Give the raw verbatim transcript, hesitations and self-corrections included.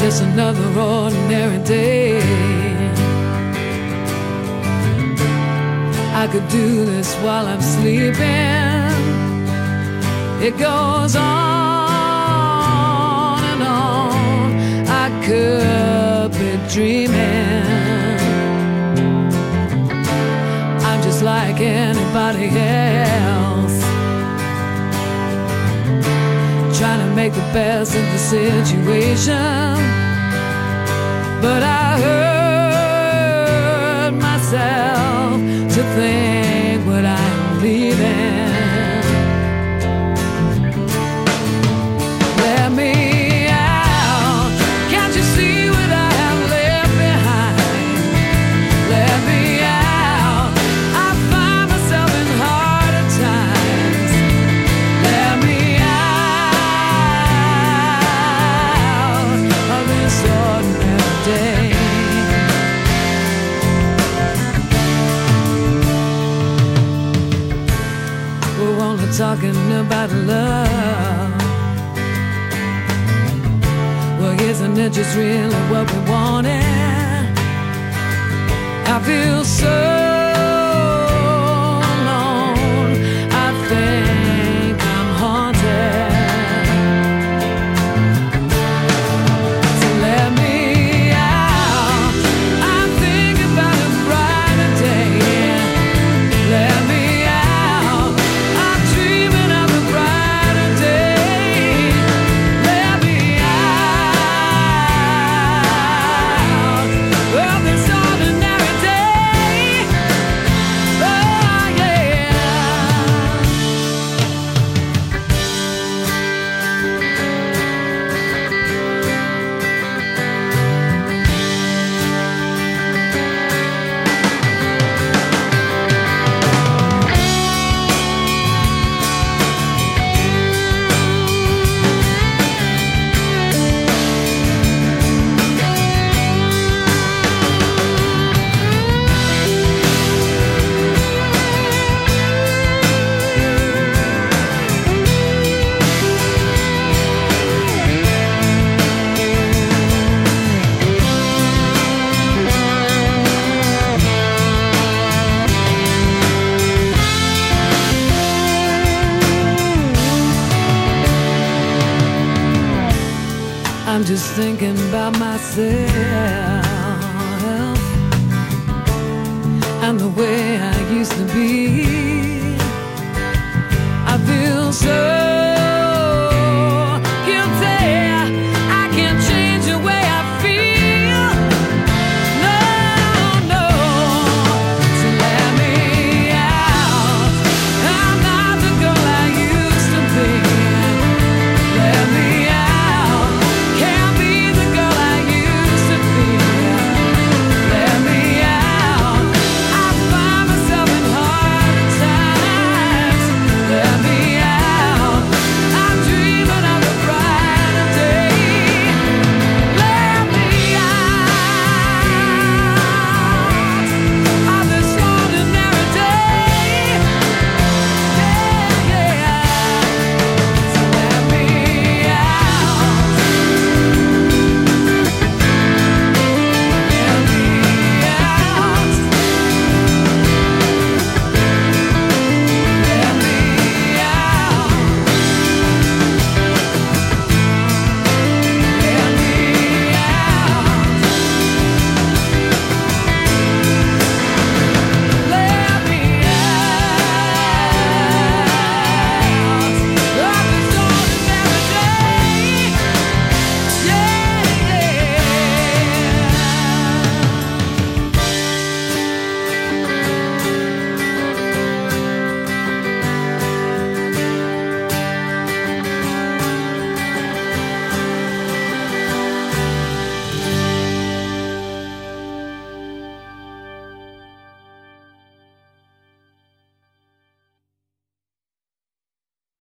just another ordinary day. I could do this while I'm sleeping. It goes on and on. I could be dreaming. I'm just like anybody else, trying to make the best of the situation. But I hurt myself to think what I'm leaving. Let me out. Can't you see what I have left behind? Let me out. I find myself in harder times. Let me out of this ordinary day. We're only talking about love. Well, isn't it just really what we wanted? I feel so alone. I think I'm haunted. So let me out. I'm thinking about a brighter day. Let me out. I'm dreaming of a brighter day. Let me out of this ordinary day. Oh yeah. I'm just thinking about myself and the way I used to be. I feel so